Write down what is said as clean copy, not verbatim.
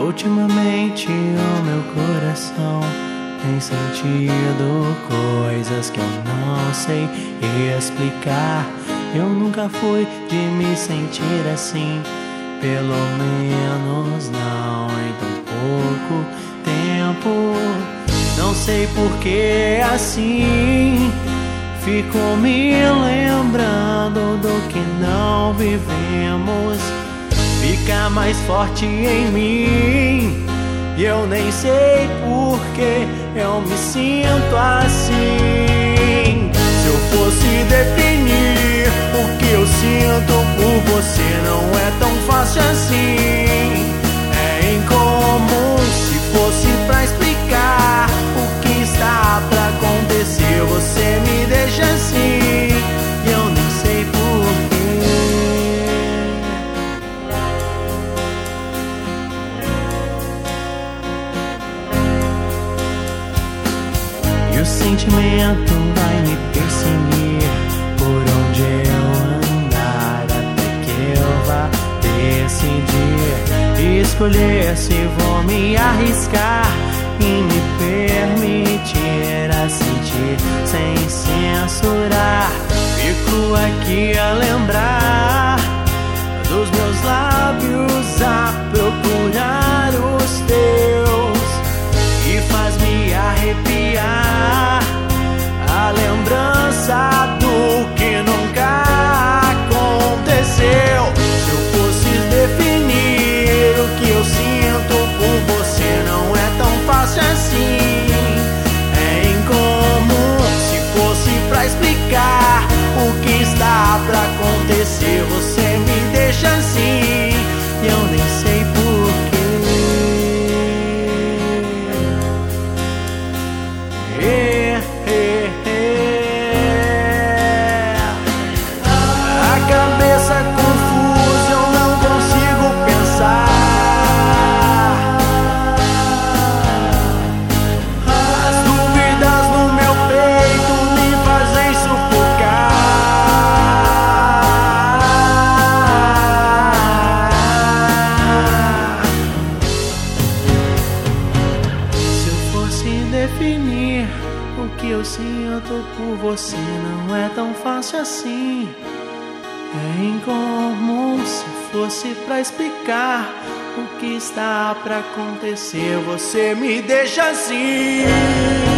Ultimamente o meu coração tem sentido coisas que eu não sei explicar. Eu nunca fui de me sentir assim, pelo menos não em tão pouco tempo. Não sei por que assim fico me lembrando do que não vivemos. Fica mais forte em mim e eu nem sei por que eu me sinto assim. Se eu fosse definir o que eu sinto por você, não é tão fácil assim. É incomum. Se fosse pra explicar o que está pra acontecer, você me deixa assim e eu nem sei por quê. E o sentimento vai me perseguir por onde eu andar, até que eu vá decidir, escolher se vou me arriscar e me permitir a sentir sem censurar. Fico aqui a lembrar dos meus lábios a procurar os teus e faz-me arrepiar a lembrança do que nunca aconteceu. Se eu fosse definir o que eu sinto por você, não é tão fácil assim. É incomum. Se fosse pra explicar o que está pra acontecer, você me deixa assim e eu nem sei porquê. A cabeça confusa, eu não consigo pensar. As dúvidas no meu peito me fazem sufocar. Se eu fosse definir o que eu sinto por você, não é tão fácil assim. É incomum. Se fosse pra explicar o que está pra acontecer, você me deixa assim.